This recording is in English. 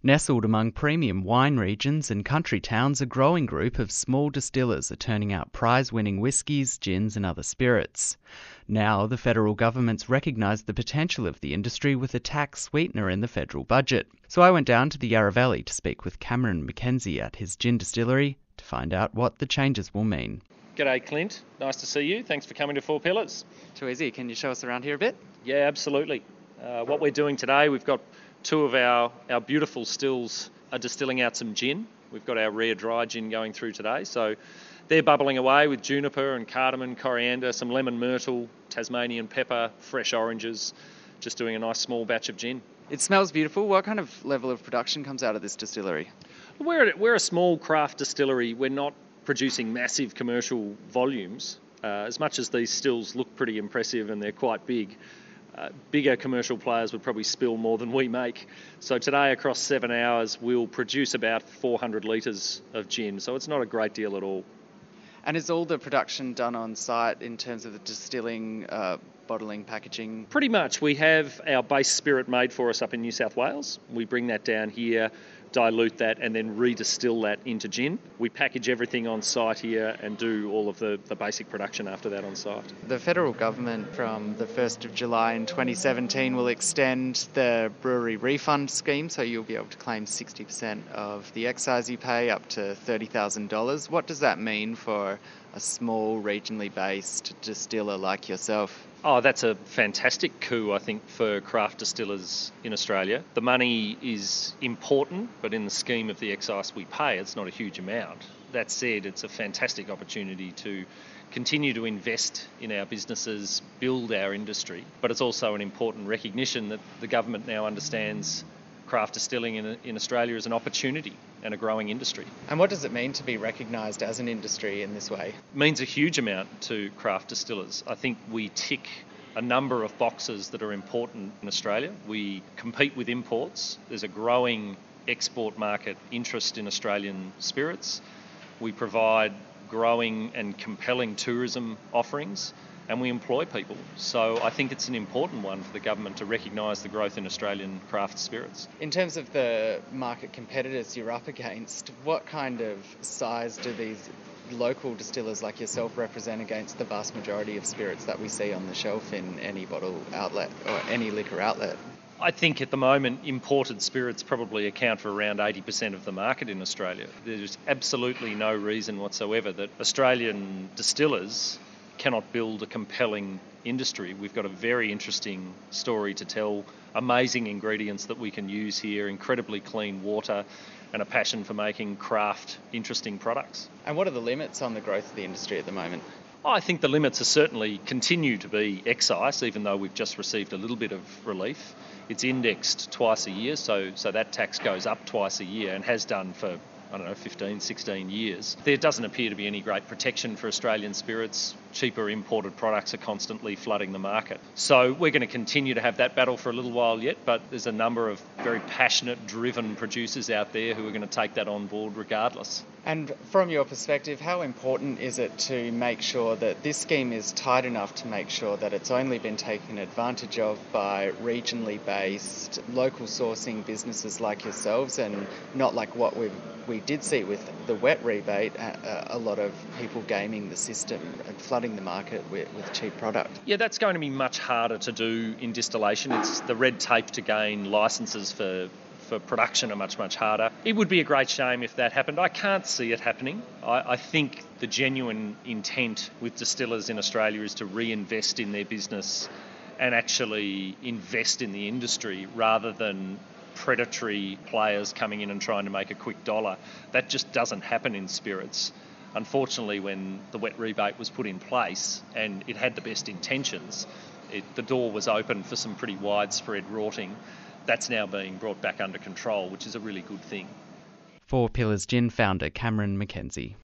Nestled among premium wine regions and country towns, a growing group of small distillers are turning out prize-winning whiskies, gins and other spirits. Now, the federal government's recognised the potential of the industry with a tax sweetener in the federal budget. So I went down to the Yarra Valley to speak with Cameron McKenzie at his gin distillery to find out what the changes will mean. G'day Clint, nice to see you. Thanks for coming to Four Pillars. Too easy. Can you show us around here a bit? Yeah, absolutely. What we're doing today, we've got two of our beautiful stills are distilling out some gin. We've got our rare dry gin going through today. So they're bubbling away with juniper and cardamom, coriander, some lemon myrtle, Tasmanian pepper, fresh oranges, just doing a nice small batch of gin. It smells beautiful. What kind of level of production comes out of this distillery? We're a small craft distillery. We're not producing massive commercial volumes. As much as these stills look pretty impressive and they're quite big, bigger commercial players would probably spill more than we make. So today, across 7 hours, we'll produce about 400 litres of gin. So it's not a great deal at all. And is all the production done on site in terms of the distilling, bottling, packaging? Pretty much. We have our base spirit made for us up in New South Wales. We bring that down here, dilute that and then redistill that into gin. We package everything on site here and do all of the basic production after that on site. The federal government from the 1st of July in 2017 will extend the brewery refund scheme, so you'll be able to claim 60% of the excise you pay up to $30,000. What does that mean for a small regionally based distiller like yourself? Oh, that's a fantastic coup, I think, for craft distillers in Australia. The money is important, but in the scheme of the excise we pay, it's not a huge amount. That said, it's a fantastic opportunity to continue to invest in our businesses, build our industry, but it's also an important recognition that the government now understands craft distilling in Australia as an opportunity and a growing industry. And what does it mean to be recognised as an industry in this way? It means a huge amount to craft distillers. I think we tick a number of boxes that are important in Australia. We compete with imports. There's a growing export market interest in Australian spirits. We provide growing and compelling tourism offerings, and we employ people. So I think it's an important one for the government to recognise the growth in Australian craft spirits. In terms of the market competitors you're up against, what kind of size do these local distillers like yourself represent against the vast majority of spirits that we see on the shelf in any bottle outlet or any liquor outlet? I think at the moment imported spirits probably account for around 80% of the market in Australia. There's absolutely no reason whatsoever that Australian distillers cannot build a compelling industry. We've got a very interesting story to tell, amazing ingredients that we can use here, incredibly clean water, and a passion for making craft interesting products. And what are the limits on the growth of the industry at the moment? I think the limits are certainly continue to be excise, even though we've just received a little bit of relief. It's indexed twice a year, so that tax goes up twice a year and has done for 15, 16 years. There doesn't appear to be any great protection for Australian spirits. Cheaper imported products are constantly flooding the market. So we're going to continue to have that battle for a little while yet, but there's a number of very passionate, driven producers out there who are going to take that on board regardless. And from your perspective, how important is it to make sure that this scheme is tight enough to make sure that it's only been taken advantage of by regionally based, local sourcing businesses like yourselves, and not like what we did see with the wet rebate, a lot of people gaming the system and flooding the market with cheap product? Yeah, that's going to be much harder to do in distillation. It's the red tape to gain licences for production are much, much harder. It would be a great shame if that happened. I can't see it happening. I think the genuine intent with distillers in Australia is to reinvest in their business and actually invest in the industry rather than predatory players coming in and trying to make a quick dollar. That just doesn't happen in spirits. Unfortunately, when the wet rebate was put in place and it had the best intentions, the door was open for some pretty widespread rorting. That's now being brought back under control, which is a really good thing. Four Pillars Gin founder Cameron McKenzie.